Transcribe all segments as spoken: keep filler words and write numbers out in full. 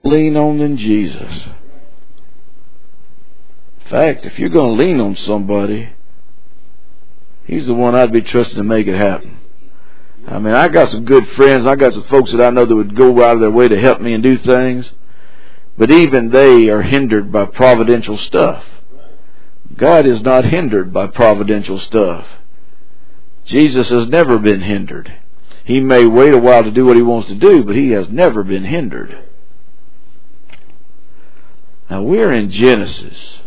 lean on than Jesus. In fact, if you're going to lean on somebody, he's the one I'd be trusting to make it happen. I mean, I got some good friends. I got some folks that I know that would go out of their way to help me and do things. But even they are hindered by providential stuff. God is not hindered by providential stuff. Jesus has never been hindered. He may wait a while to do what he wants to do, but he has never been hindered. Now we're in Genesis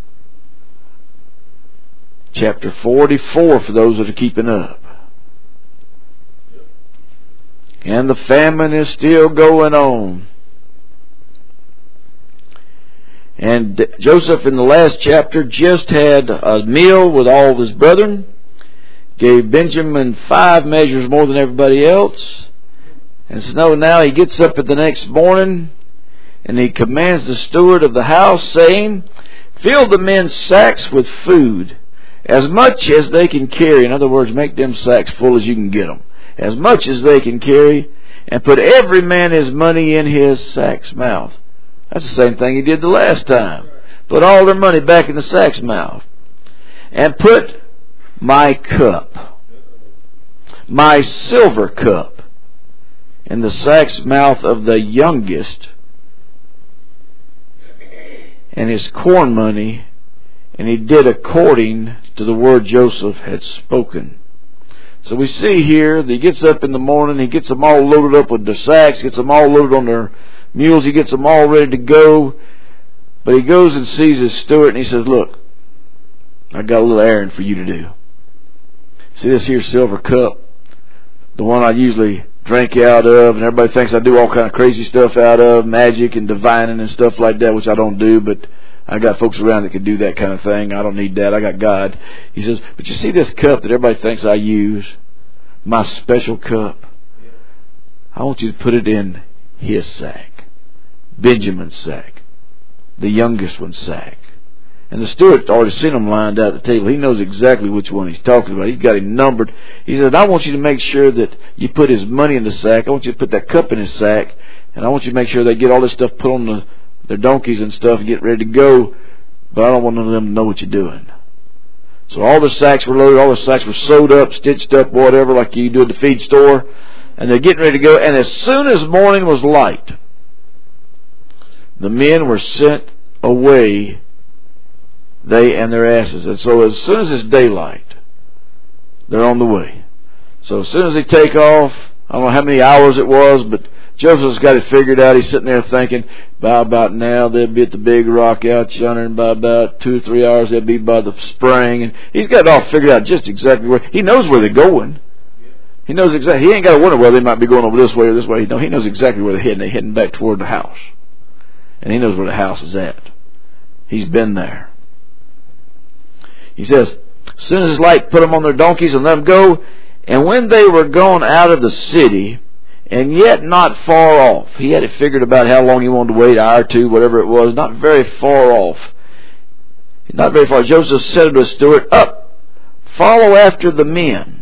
chapter forty-four for those that are keeping up. And the famine is still going on. And Joseph in the last chapter just had a meal with all of his brethren. Gave Benjamin five measures more than everybody else. And so now he gets up at the next morning and he commands the steward of the house, saying, fill the men's sacks with food, as much as they can carry. In other words, make them sacks full as you can get them. As much as they can carry, and put every man his money in his sack's mouth. That's the same thing he did the last time. Put all their money back in the sack's mouth. And put my cup, my silver cup, in the sack's mouth of the youngest, and his corn money, and he did according to the word Joseph had spoken. So we see here that he gets up in the morning, he gets them all loaded up with their sacks, gets them all loaded on their mules, he gets them all ready to go. But he goes and sees his steward and he says, look, I got a little errand for you to do. See this here silver cup, the one I usually drink out of, and everybody thinks I do all kind of crazy stuff out of, magic and divining and stuff like that, which I don't do, but I got folks around that can do that kind of thing. I don't need that. I got God. He says, but you see this cup that everybody thinks I use, my special cup, I want you to put it in his sack, Benjamin's sack, the youngest one's sack. And the steward's already seen him lined out at the table. He knows exactly which one he's talking about. He's got him numbered. He said, I want you to make sure that you put his money in the sack. I want you to put that cup in his sack. And I want you to make sure they get all this stuff put on the, their donkeys and stuff and get ready to go. But I don't want none of them to know what you're doing. So all the sacks were loaded. All the sacks were sewed up, stitched up, whatever, like you do at the feed store. And they're getting ready to go. And as soon as morning was light, the men were sent away, they and their asses. And so as soon as it's daylight, they're on the way. So as soon as they take off, I don't know how many hours it was, but Joseph's got it figured out. He's sitting there thinking, by about now they'll be at the big rock out yonder, and by about two or three hours they'll be by the spring. And he's got it all figured out just exactly where. He knows where they're going. He knows exactly. He ain't got to wonder whether they might be going over this way or this way. No, he knows exactly where they're heading. They're heading back toward the house. And he knows where the house is at. He's been there. He says, as soon as it's light, put them on their donkeys and let them go. And when they were gone out of the city, and yet not far off, he had it figured about how long he wanted to wait, an hour or two, whatever it was, not very far off. Not very far. Joseph said to his steward, up, follow after the men.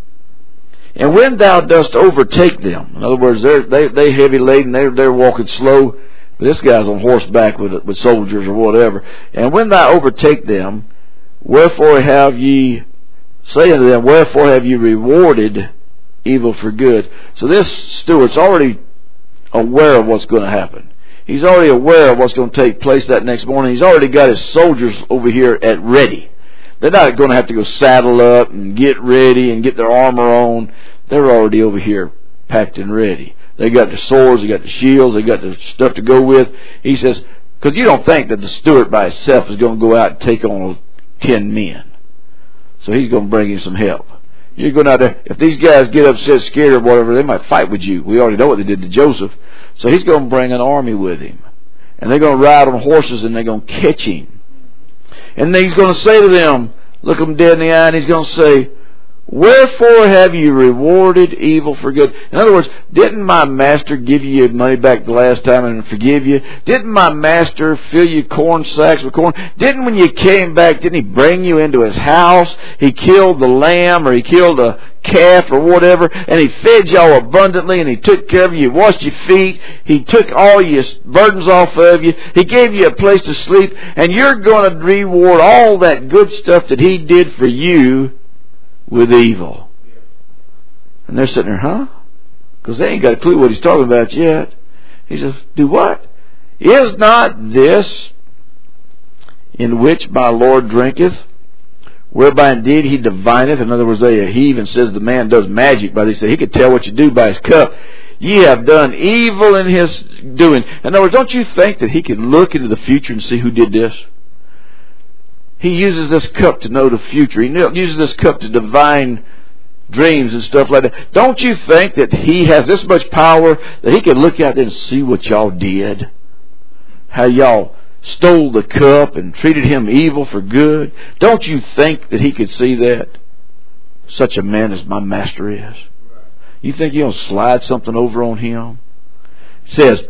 And when thou dost overtake them, in other words, they're they they heavy laden, they're they're walking slow, but this guy's on horseback with with soldiers or whatever. And when thou overtake them, wherefore have ye, say unto them, wherefore have ye rewarded evil for good? So this steward's already aware of what's going to happen. He's already aware of what's going to take place that next morning. He's already got his soldiers over here at ready. They're not going to have to go saddle up and get ready and get their armor on. They're already over here packed and ready. They got the swords, they got the shields, they got the stuff to go with. He says, because you don't think that the steward by himself is going to go out and take on ten men. So he's going to bring him some help. You're going out there, if these guys get upset, scared or whatever, they might fight with you. We already know what they did to Joseph. So he's going to bring an army with him. And they're going to ride on horses and they're going to catch him. And then he's going to say to them, look them dead in the eye, and he's going to say, Wherefore have you rewarded evil for good? In other words, didn't my master give you your money back the last time and forgive you? Didn't my master fill you corn sacks with corn? Didn't when you came back, didn't he bring you into his house? He killed the lamb or he killed a calf or whatever, and he fed y'all abundantly, and he took care of you. He washed your feet. He took all your burdens off of you. He gave you a place to sleep, and you're going to reward all that good stuff that he did for you with evil. And they're sitting there, huh? Because they ain't got a clue what he's talking about yet. He says, do what? Is not this in which my Lord drinketh, whereby indeed he divineth? In other words, they, he even says the man does magic by this. He could tell what you do by his cup. Ye have done evil in his doing. In other words, don't you think that he could look into the future and see who did this? He uses this cup to know the future. He uses this cup to divine dreams and stuff like that. Don't you think that he has this much power that he can look out there and see what y'all did? How y'all stole the cup and treated him evil for good? Don't you think that he could see that? Such a man as my master is. You think you'll slide something over on him? It says,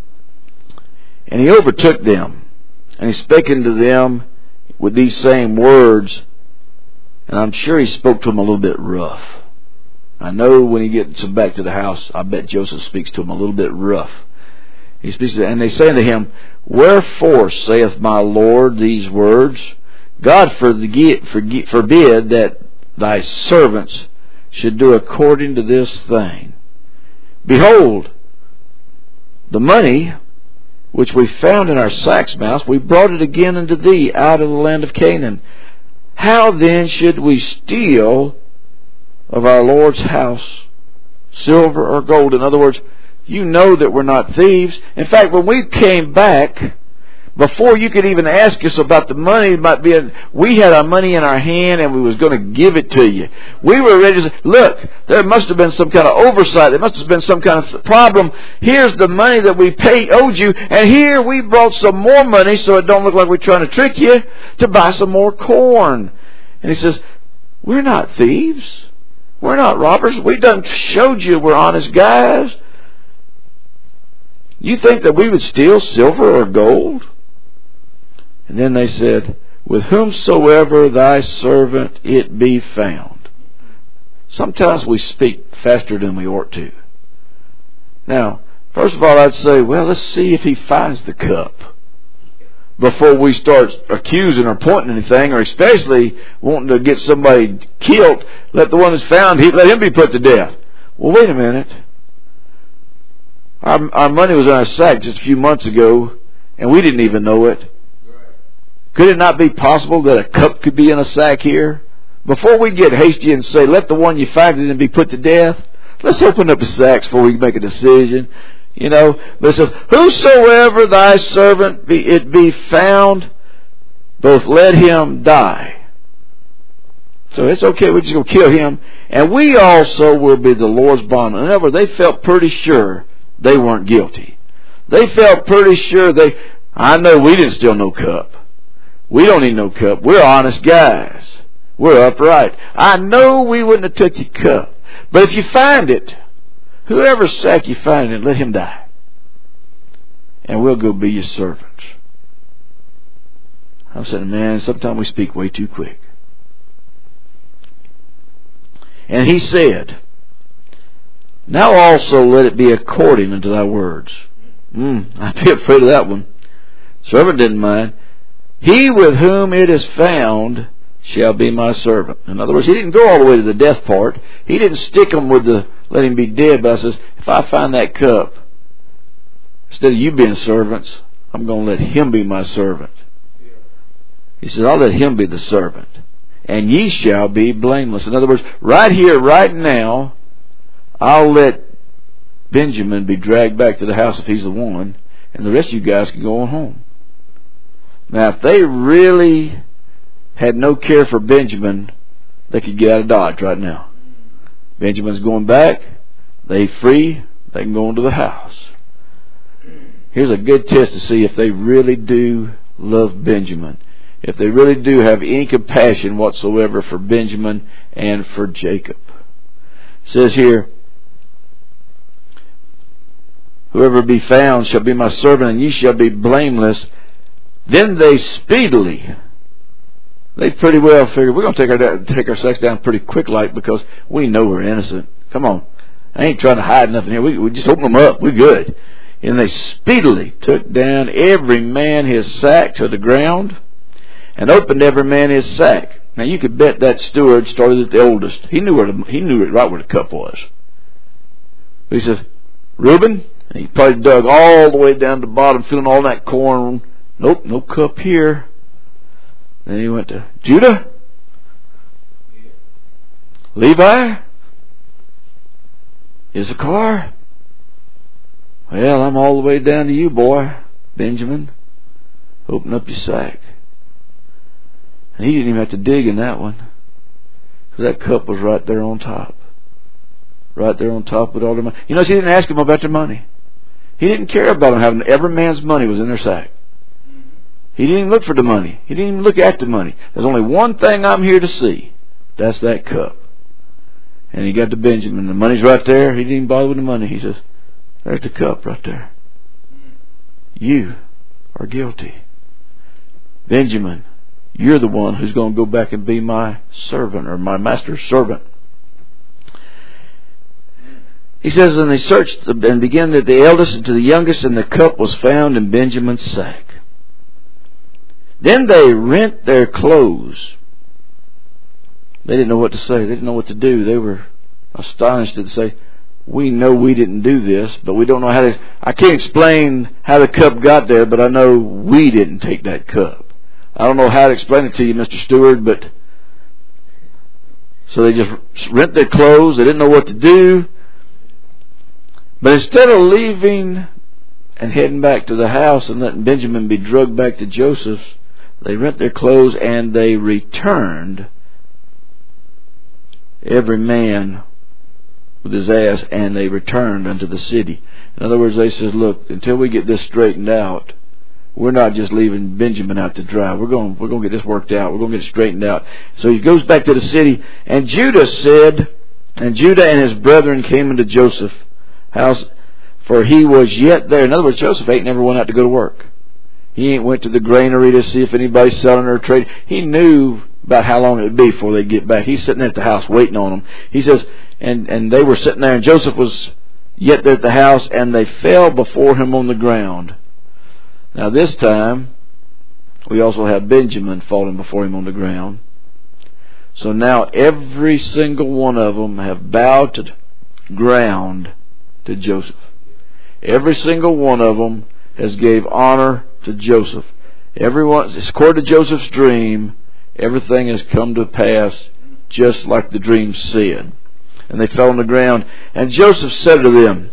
and he overtook them, and he spake unto them with these same words, and I'm sure he spoke to them a little bit rough. I know when he gets them back to the house, I bet Joseph speaks to them a little bit rough. He speaks to, and they say unto him, wherefore saith my Lord these words? God forbid, forbid that thy servants should do according to this thing. Behold, the money which we found in our sacks' mouths, we brought it again unto thee out of the land of Canaan. How then should we steal of our Lord's house silver or gold? In other words, you know that we're not thieves. In fact, when we came back, before you could even ask us about the money, it might be a, we had our money in our hand and we was going to give it to you. We were ready to say, look, there must have been some kind of oversight. There must have been some kind of problem. Here's the money that we paid, owed you, and here we brought some more money so it don't look like we're trying to trick you to buy some more corn. And he says, we're not thieves. We're not robbers. We done showed you we're honest guys. You think that we would steal silver or gold? And then they said, with whomsoever thy servant it be found. Sometimes we speak faster than we ought to. Now, first of all, I'd say, well, let's see if he finds the cup before we start accusing or pointing anything, or especially wanting to get somebody killed. Let the one that's found, let him be put to death. Well, wait a minute. Our, our money was in our sack just a few months ago, and we didn't even know it. Could it not be possible that a cup could be in a sack here? Before we get hasty and say, let the one you find it and be put to death, let's open up the sacks before we make a decision. You know, but it says, whosoever thy servant be, it be found, both let him die. So it's okay, we're just going to kill him. And we also will be the Lord's bondman. In other words, they felt pretty sure they weren't guilty. They felt pretty sure they, I know we didn't steal no cup. We don't need no cup. We're honest guys. We're upright. I know we wouldn't have took your cup. But if you find it, whoever sack you find it, let him die. And we'll go be your servants. I'm saying, man, sometimes we speak way too quick. And he said, now also let it be according unto thy words. Mm, I'd be afraid of that one. Servant didn't mind. He with whom it is found shall be my servant. In other words, he didn't go all the way to the death part. He didn't stick him with the let him be dead, but I says, if I find that cup, instead of you being servants, I'm going to let him be my servant. He said, I'll let him be the servant. And ye shall be blameless. In other words, right here, right now, I'll let Benjamin be dragged back to the house if he's the one, and the rest of you guys can go on home. Now, if they really had no care for Benjamin, they could get out of Dodge right now. Benjamin's going back. They free. They can go into the house. Here's a good test to see if they really do love Benjamin. if they really do have any compassion whatsoever for Benjamin and for Jacob. It says here, whoever be found shall be my servant, and ye shall be blameless. Then they speedily, they pretty well figured, we're going to take our take our sex down pretty quick like, because we know we're innocent. Come on. I ain't trying to hide nothing here. We, we just open them up. We're good. And they speedily took down every man his sack to the ground, and opened every man his sack. Now you could bet that steward started at the oldest. He knew where the, he knew right where the cup was. He says, Reuben, and he probably dug all the way down to the bottom, feeling all that corn. Nope, no cup here. Then he went to Judah, Levi, Issachar. Well, I'm all the way down to you, boy, Benjamin. Open up your sack. And he didn't even have to dig in that one, because that cup was right there on top. Right there on top with all their money. You know, he didn't ask them about their money. He didn't care about them having, every man's money was in their sack. He didn't even look for the money. He didn't even look at the money. There's only one thing I'm here to see. That's that cup. And he got to Benjamin. The money's right there. He didn't even bother with the money. He says, there's the cup right there. You are guilty. Benjamin, you're the one who's going to go back and be my servant, or my master's servant. He says, and they searched and began at the eldest and to the youngest, and the cup was found in Benjamin's sack. Then they rent their clothes. They didn't know what to say. They didn't know what to do. They were astonished to say, we know we didn't do this, but we don't know how to... I can't explain how the cup got there, but I know we didn't take that cup. I don't know how to explain it to you, Mister Steward, but... So they just rent their clothes. They didn't know what to do. But instead of leaving and heading back to the house and letting Benjamin be drugged back to Joseph, they rent their clothes and they returned, every man with his ass, and they returned unto the city. In other words, they said, look, until we get this straightened out, we're not just leaving Benjamin out to dry. We're going, we're going to get this worked out. We're going to get it straightened out. So he goes back to the city, and Judah said, and Judah and his brethren came into Joseph's house, for he was yet there. In other words, Joseph ain't never went out to go to work. He ain't went to the granary to see if anybody's selling or trading. He knew about how long it would be before they get back. He's sitting at the house waiting on them. He says, and, and they were sitting there, and Joseph was yet there at the house, and they fell before him on the ground. Now this time, we also have Benjamin falling before him on the ground. So now every single one of them have bowed to the ground to Joseph. Every single one of them has gave honor to Joseph. Everyone, according to Joseph's dream, everything has come to pass just like the dream said. And they fell on the ground. And Joseph said to them,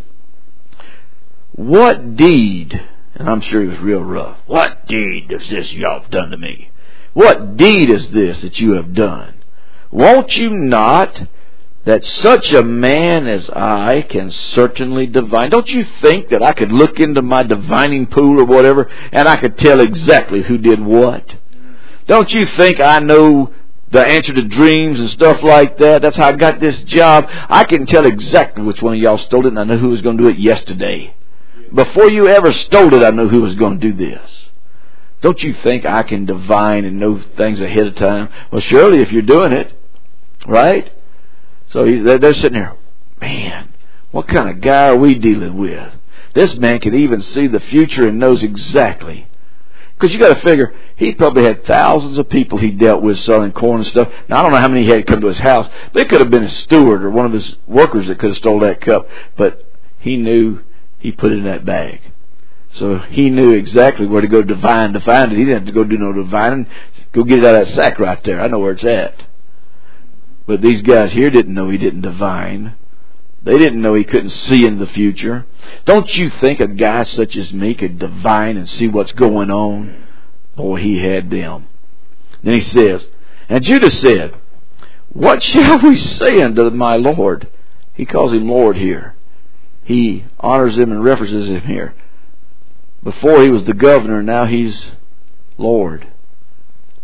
what deed, and I'm sure he was real rough, what deed is this y'all have done to me? What deed is this that you have done? Won't you not that such a man as I can certainly divine? Don't you think that I could look into my divining pool or whatever, and I could tell exactly who did what? Don't you think I know the answer to dreams and stuff like that? That's how I got this job. I can tell exactly which one of y'all stole it, and I know who was going to do it yesterday. Before you ever stole it, I knew who was going to do this. Don't you think I can divine and know things ahead of time? Well, surely if you're doing it, right? So he's, they're sitting there, man, what kind of guy are we dealing with? This man can even see the future and knows exactly. Because you got to figure, he probably had thousands of people he dealt with selling corn and stuff. Now, I don't know how many he had come to his house. They could have been a steward or one of his workers that could have stole that cup. But he knew he put it in that bag. So he knew exactly where to go divine to find it. He didn't have to go do no divining. Go get it out of that sack right there. I know where it's at. But these guys here didn't know he didn't divine. They didn't know he couldn't see into the future. Don't you think a guy such as me could divine and see what's going on? Boy, he had them. Then he says, and Judah said, what shall we say unto my Lord? He calls him Lord here. He honors him and references him here. Before he was the governor, now he's Lord.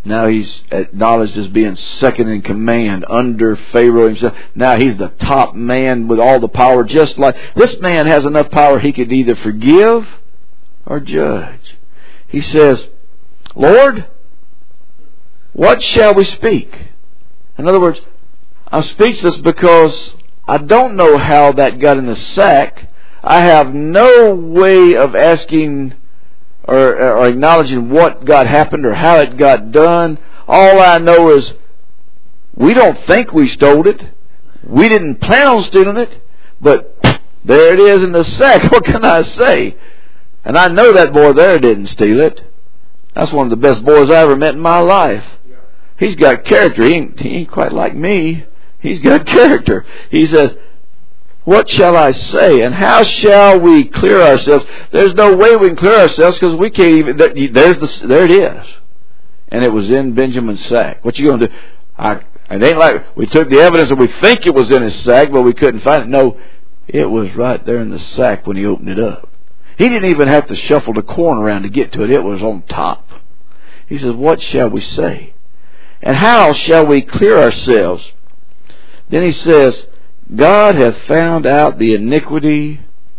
Now he's acknowledged as being second in command under Pharaoh himself. Now he's the top man with all the power. Just like this man has enough power, he could either forgive or judge. He says, Lord, what shall we speak? In other words, I'm speechless because I don't know how that got in the sack. I have no way of asking or, or acknowledging what got happened or how it got done. All I know is we don't think we stole it. We didn't plan on stealing it. But there it is in the sack. What can I say? And I know that boy there didn't steal it. That's one of the best boys I ever met in my life. He's got character. He ain't, he ain't quite like me. He's got character. He says, what shall I say? And how shall we clear ourselves? There's no way we can clear ourselves because we can't even... There's the, there it is. And it was in Benjamin's sack. What you going to do? I, it ain't like we took the evidence and we think it was in his sack, but we couldn't find it. No, it was right there in the sack when he opened it up. He didn't even have to shuffle the corn around to get to it. It was on top. He says, what shall we say? And how shall we clear ourselves? Then he says, God hath found out the iniquity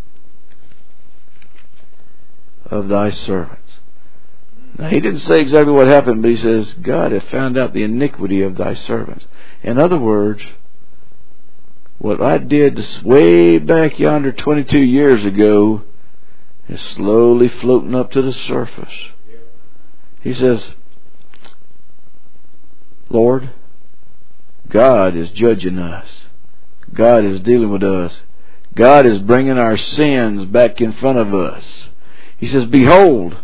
of thy servants. Now, he didn't say exactly what happened, but he says, God hath found out the iniquity of thy servants. In other words, what I did this way back yonder twenty-two years ago is slowly floating up to the surface. He says, Lord, God is judging us. God is dealing with us. God is bringing our sins back in front of us. He says, behold,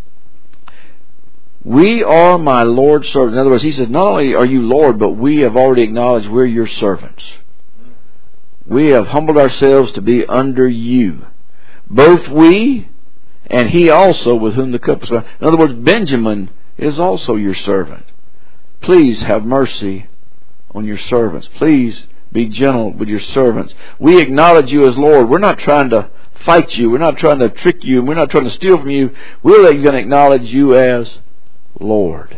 we are my Lord's servants. In other words, he says, not only are you Lord, but we have already acknowledged we're your servants. We have humbled ourselves to be under you. Both we and he also with whom the cup is. In other words, Benjamin is also your servant. Please have mercy on your servants. Please be gentle with your servants. We acknowledge you as Lord. We're not trying to fight you. We're not trying to trick you. We're not trying to steal from you. We're going to acknowledge you as Lord.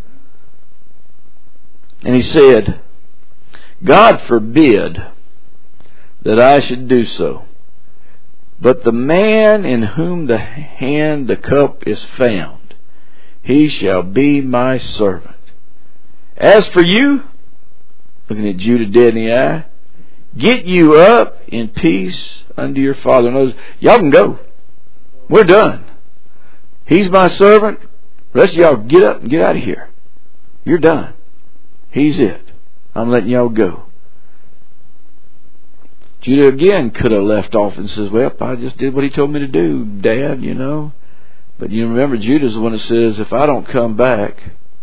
And he said, God forbid that I should do so. But the man in whom the hand the cup is found, he shall be my servant. As for you, looking at Judah dead in the eye, get you up in peace unto your father. Knows y'all can go. We're done. He's my servant. The rest of y'all get up and get out of here. You're done. He's it. I'm letting y'all go. Judah again could have left off and says, well, I just did what he told me to do, Dad, you know. But you remember, Judah's the one that says, if I don't come back,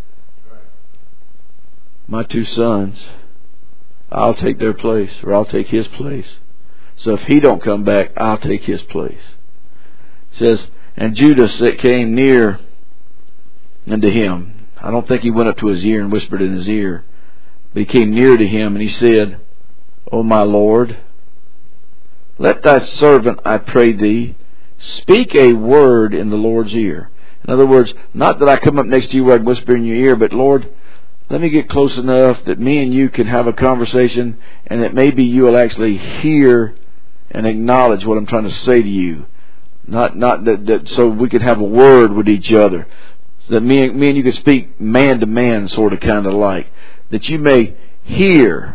my two sons, I'll take their place, or I'll take his place. So if he don't come back, I'll take his place. It says, and Judah came near unto him. I don't think he went up to his ear and whispered in his ear, but he came near to him and he said, O my Lord, let thy servant, I pray thee, speak a word in the Lord's ear. In other words, not that I come up next to you where I can whisper in your ear, but Lord, let me get close enough that me and you can have a conversation and that maybe you will actually hear and acknowledge what I'm trying to say to you. Not not that, that so we can have a word with each other. So that me, me and you can speak man to man, sort of kind of like. That you may hear.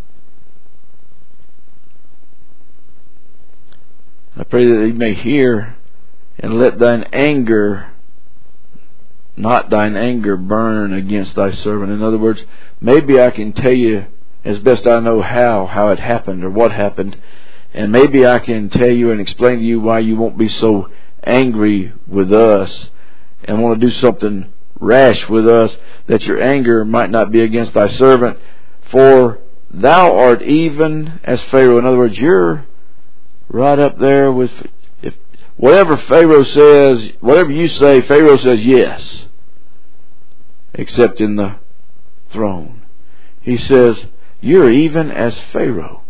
I pray that you may hear and let thine anger, not thine anger, burn against thy servant. In other words, maybe I can tell you as best I know how, how it happened or what happened. And maybe I can tell you and explain to you why you won't be so angry with us and want to do something rash with us, that your anger might not be against thy servant. For thou art even as Pharaoh. In other words, you're right up there with, if whatever Pharaoh says, whatever you say, Pharaoh says yes. Except in the throne. He says, you're even as Pharaoh.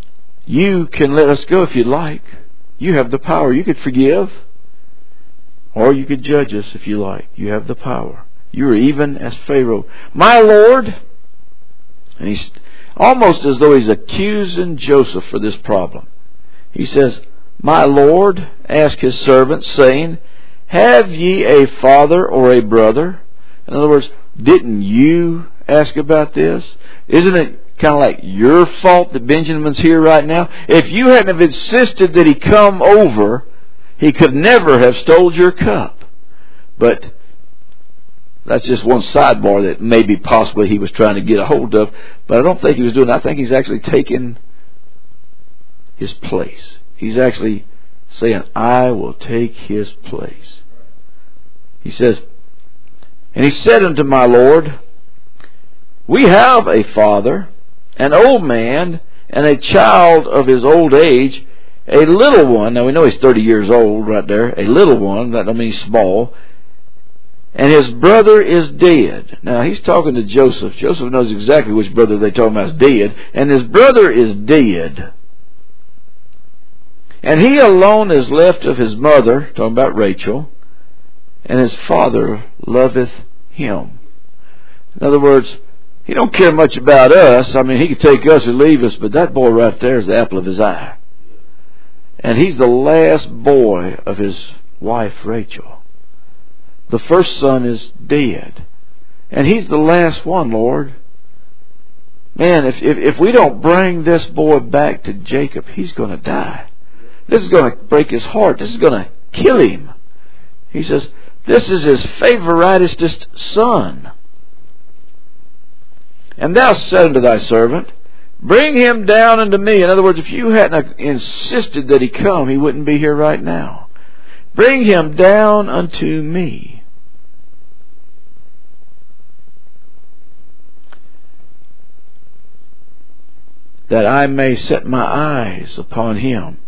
You can let us go if you'd like. You have the power. You could forgive. Or you could judge us if you like. You have the power. You are even as Pharaoh. My Lord. And he's almost as though he's accusing Joseph for this problem. He says, My Lord, ask his servants, saying, Have ye a father or a brother? In other words, didn't you ask about this? Isn't it kind of like your fault that Benjamin's here right now? If you hadn't have insisted that he come over, he could never have stole your cup. But that's just one sidebar that maybe possibly he was trying to get a hold of. But I don't think he was doing that. I think he's actually taking his place. He's actually saying, I will take his place. He says, And he said unto my Lord, We have a father, an old man, and a child of his old age, a little one. Now we know he's thirty years old right there. A little one, that don't mean small. And his brother is dead. Now he's talking to Joseph. Joseph knows exactly which brother they're talking about is dead. And his brother is dead. And he alone is left of his mother, talking about Rachel, and his father loveth him. In other words, he don't care much about us. I mean, he could take us or leave us, but that boy right there is the apple of his eye. And he's the last boy of his wife, Rachel. The first son is dead. And he's the last one, Lord. Man, if, if, if we don't bring this boy back to Jacob, he's going to die. This is going to break his heart. This is going to kill him. He says, this is his favoritest son. And thou said unto thy servant, Bring him down unto me. In other words, if you hadn't insisted that he come, he wouldn't be here right now. Bring him down unto me. That I may set my eyes upon him.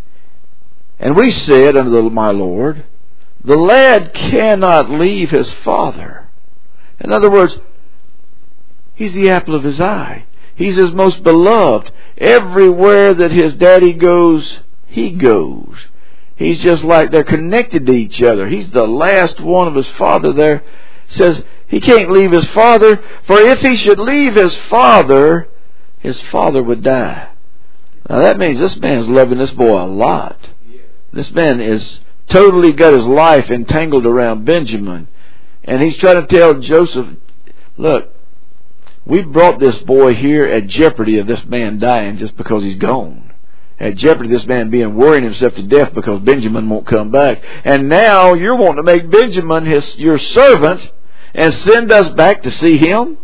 And we said unto the, my Lord, The lad cannot leave his father. In other words, he's the apple of his eye. He's his most beloved. Everywhere that his daddy goes, he goes. He's just like they're connected to each other. He's the last one of his father there. Says he can't leave his father, for if he should leave his father, his father would die. Now that means this man's loving this boy a lot. This man is totally got his life entangled around Benjamin. And he's trying to tell Joseph, look, we brought this boy here at jeopardy of this man dying just because he's gone. At jeopardy of this man being worrying himself to death because Benjamin won't come back. And now you're wanting to make Benjamin his your servant and send us back to see him?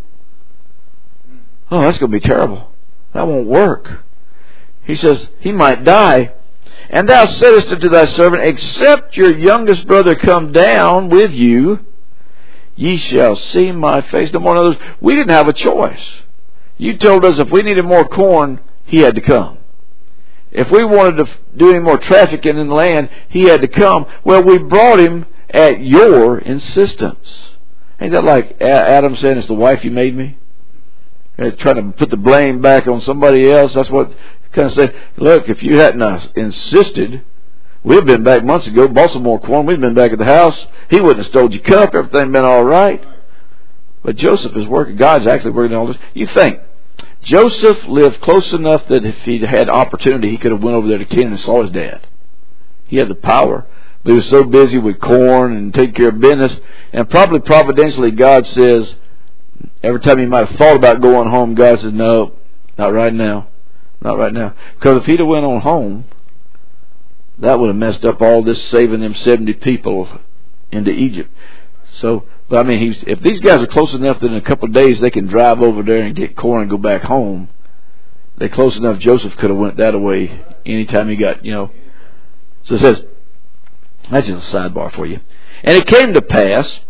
Oh, that's going to be terrible. That won't work. He says, he might die. And thou saidst unto thy servant, Except your youngest brother come down with you, ye shall see my face no more. In other words, we didn't have a choice. You told us if we needed more corn, he had to come. If we wanted to do any more trafficking in the land, he had to come. Well, we brought him at your insistence. Ain't that like Adam saying, it's the wife you made me? And trying to put the blame back on somebody else. That's what kind of said, look, if you hadn't uh, insisted, we'd been back months ago, bought some more corn, we'd been back at the house. He wouldn't have stole your cup, everything been all right. But Joseph is working, God's actually working on all this. You think, Joseph lived close enough that if he'd had opportunity, he could have went over there to Canaan and saw his dad. He had the power. But he was so busy with corn and taking care of business. And probably providentially, God says, every time he might have thought about going home, God says, no, not right now. Not right now. Because if he'd have went on home, that would have messed up all this saving them seventy people into Egypt. So, but I mean, he's, if these guys are close enough that in a couple of days they can drive over there and get corn and go back home, they're close enough Joseph could have went that away anytime he got, you know. So it says, that's just a sidebar for you. And it came to pass,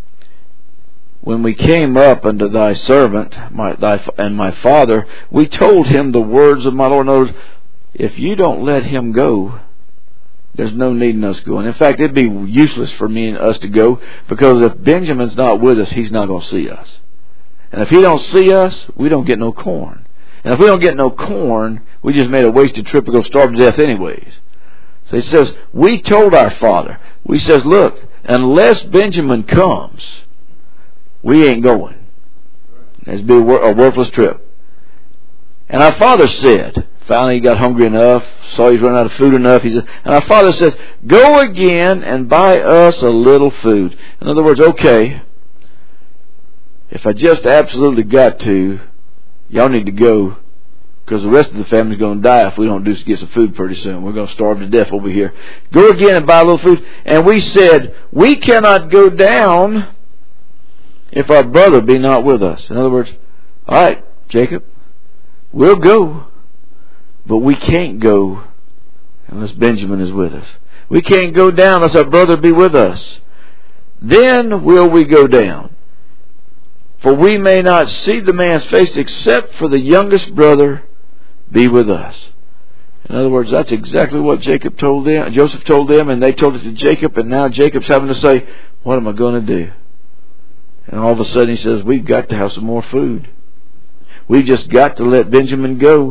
when we came up unto thy servant my, thy, and my father, we told him the words of my Lord. In other words, if you don't let him go, there's no need in us going. In fact, it'd be useless for me and us to go, because if Benjamin's not with us, he's not going to see us. And if he don't see us, we don't get no corn. And if we don't get no corn, we just made a wasted trip to go starve to death anyways. So he says, we told our father. We says, look, unless Benjamin comes, we ain't going. It's be a worthless trip. And our father said, finally he got hungry enough, saw he's run out of food enough. He said, and our father says, go again and buy us a little food. In other words, okay, if I just absolutely got to, y'all need to go, because the rest of the family's going to die if we don't do get some food pretty soon. We're going to starve to death over here. Go again and buy a little food. And we said, we cannot go down if our brother be not with us. In other words, all right, Jacob, we'll go, but we can't go unless Benjamin is with us. We can't go down unless our brother be with us. Then will we go down. For we may not see the man's face except for the youngest brother be with us. In other words, that's exactly what Jacob told them, Joseph told them, and they told it to Jacob, and now Jacob's having to say, what am I going to do? And all of a sudden he says, we've got to have some more food. We've just got to let Benjamin go.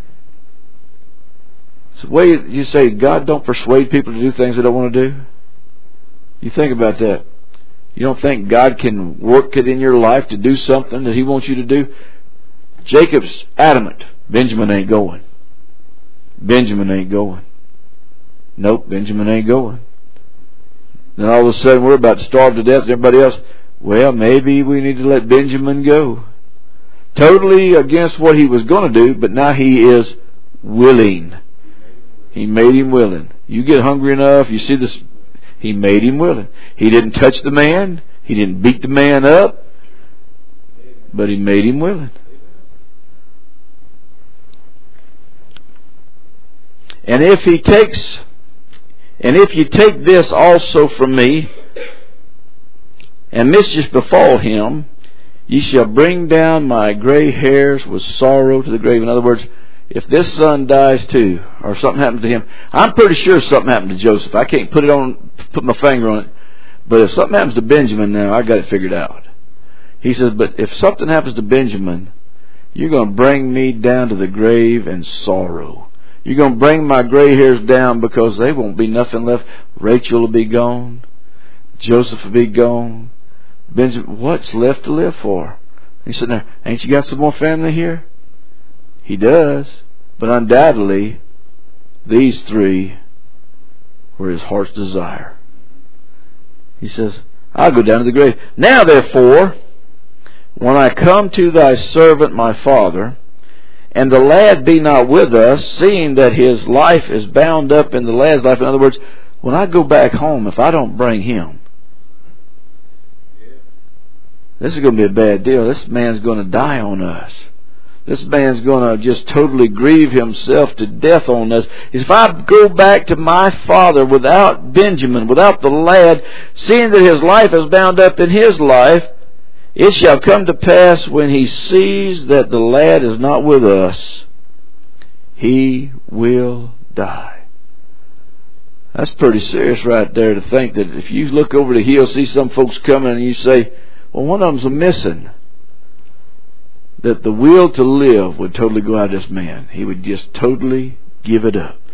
It's the way you say, God don't persuade people to do things they don't want to do. You think about that. You don't think God can work it in your life to do something that He wants you to do? Jacob's adamant. Benjamin ain't going. Benjamin ain't going. Nope, Benjamin ain't going. Then all of a sudden we're about to starve to death and everybody else, well, maybe we need to let Benjamin go. Totally against what he was going to do, but now he is willing. He made him willing. You get hungry enough, you see this, he made him willing. He didn't touch the man. He didn't beat the man up, but he made him willing. And if he takes, and if you take this also from me, and mischief befall him, ye shall bring down my gray hairs with sorrow to the grave. In other words, if this son dies too, or something happens to him, I'm pretty sure something happened to Joseph. I can't put it on, put my finger on it. But if something happens to Benjamin now, I got it figured out. He says, but if something happens to Benjamin, you're going to bring me down to the grave in sorrow. You're going to bring my gray hairs down because there won't be nothing left. Rachel will be gone. Joseph will be gone. Benjamin, what's left to live for? He's sitting there, ain't you got some more family here? He does. But undoubtedly, these three were his heart's desire. He says, I'll go down to the grave. Now therefore, when I come to thy servant my father, and the lad be not with us, seeing that his life is bound up in the lad's life. In other words, when I go back home, if I don't bring him, this is going to be a bad deal. This man's going to die on us. This man's going to just totally grieve himself to death on us. If I go back to my father without Benjamin, without the lad, seeing that his life is bound up in his life, it shall come to pass when he sees that the lad is not with us, he will die. That's pretty serious right there, to think that if you look over the hill, see some folks coming, and you say, well, one of them's a missing, that the will to live would totally go out of this man. He would just totally give it up.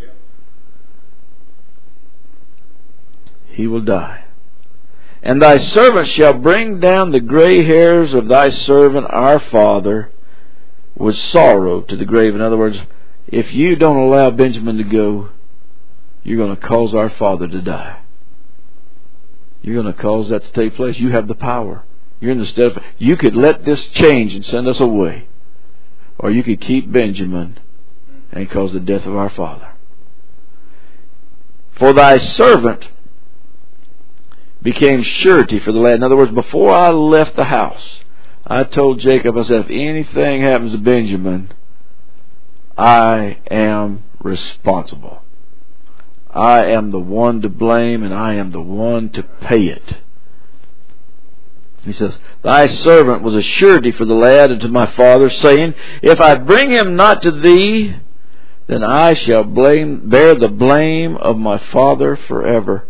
He will die. And thy servant shall bring down the gray hairs of thy servant our father with sorrow to the grave. In other words, if you don't allow Benjamin to go, you're going to cause our father to die. You're going to cause that to take place. You have the power. You're in the stead of, you could let this change and send us away, or you could keep Benjamin and cause the death of our father. For thy servant became surety for the lad. In other words, before I left the house, I told Jacob, I said, if anything happens to Benjamin, I am responsible. I am the one to blame, and I am the one to pay it. He says, thy servant was a surety for the lad and to my father, saying, if I bring him not to thee, then I shall blame, bear the blame of my father forever.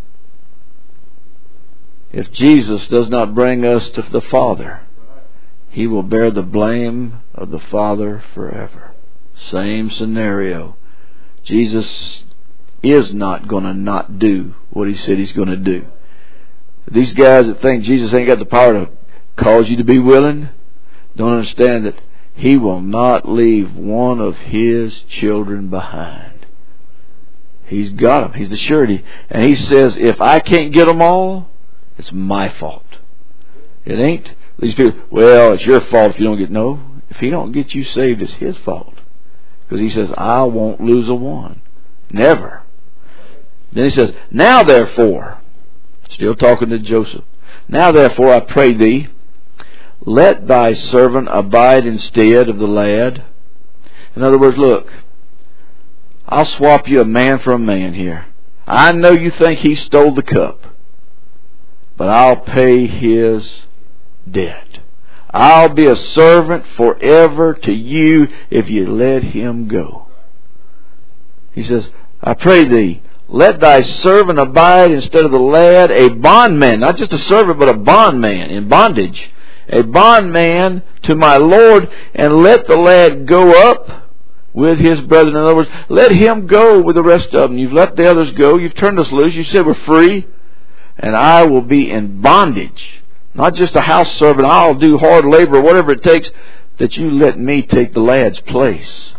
If Jesus does not bring us to the Father, He will bear the blame of the Father forever. Same scenario. Jesus is not going to not do what He said He's going to do. These guys that think Jesus ain't got the power to cause you to be willing don't understand that He will not leave one of His children behind. He's got them. He's the surety. And He says, if I can't get them all, it's my fault. It ain't these people, well, it's your fault if you don't get, no. If He don't get you saved, it's His fault. Because He says, I won't lose a one. Never. Then He says, now therefore, still talking to Joseph, now therefore I pray thee, let thy servant abide instead of the lad. In other words, look, I'll swap you a man for a man here. I know you think he stole the cup, but I'll pay his debt. I'll be a servant forever to you if you let him go. He says, I pray thee, let thy servant abide instead of the lad, a bondman, not just a servant, but a bondman in bondage, a bondman to my Lord, and let the lad go up with his brethren. In other words, let him go with the rest of them. You've let the others go. You've turned us loose. You said we're free. And I will be in bondage. Not just a house servant. I'll do hard labor, whatever it takes, that you let me take the lad's place.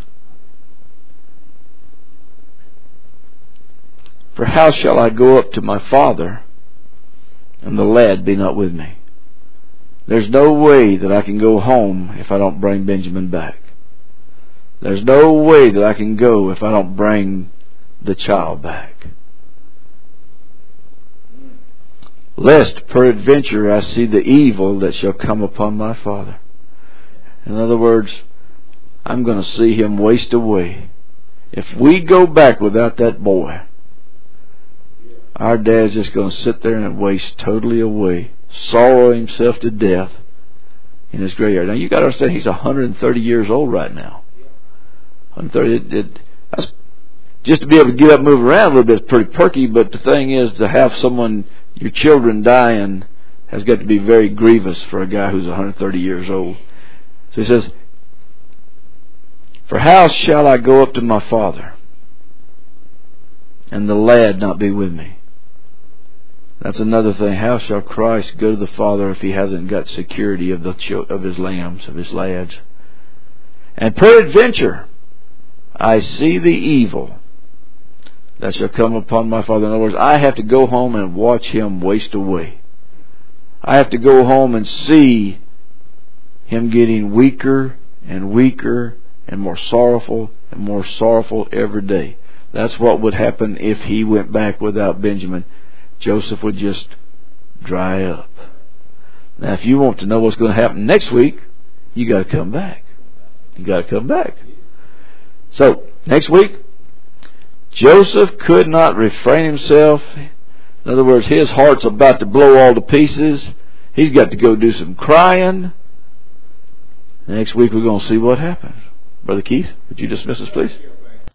For how shall I go up to my father, and the lad be not with me? There's no way that I can go home if I don't bring Benjamin back. There's no way that I can go if I don't bring the child back. Lest peradventure I see the evil that shall come upon my father. In other words, I'm going to see him waste away. If we go back without that boy, our dad's just going to sit there and waste totally away, sorrow himself to death in his graveyard. Now you got to understand, he's one hundred thirty years old right now. one hundred thirty. It, it, that's, just to be able to get up and move around a little bit is pretty perky, but the thing is, to have someone, your children dying, has got to be very grievous for a guy who's one hundred thirty years old. So he says, for how shall I go up to my father, and the lad not be with me? That's another thing. How shall Christ go to the Father if He hasn't got security of the of His lambs, of His lads? And peradventure I see the evil that shall come upon my father. In other words, I have to go home and watch him waste away. I have to go home and see him getting weaker and weaker and more sorrowful and more sorrowful every day. That's what would happen if he went back without Benjamin. Joseph would just dry up. Now, if you want to know what's going to happen next week, you got to come back. You got to come back. So, next week, Joseph could not refrain himself. In other words, his heart's about to blow all to pieces. He's got to go do some crying. Next week, we're going to see what happens. Brother Keith, would you dismiss us, please?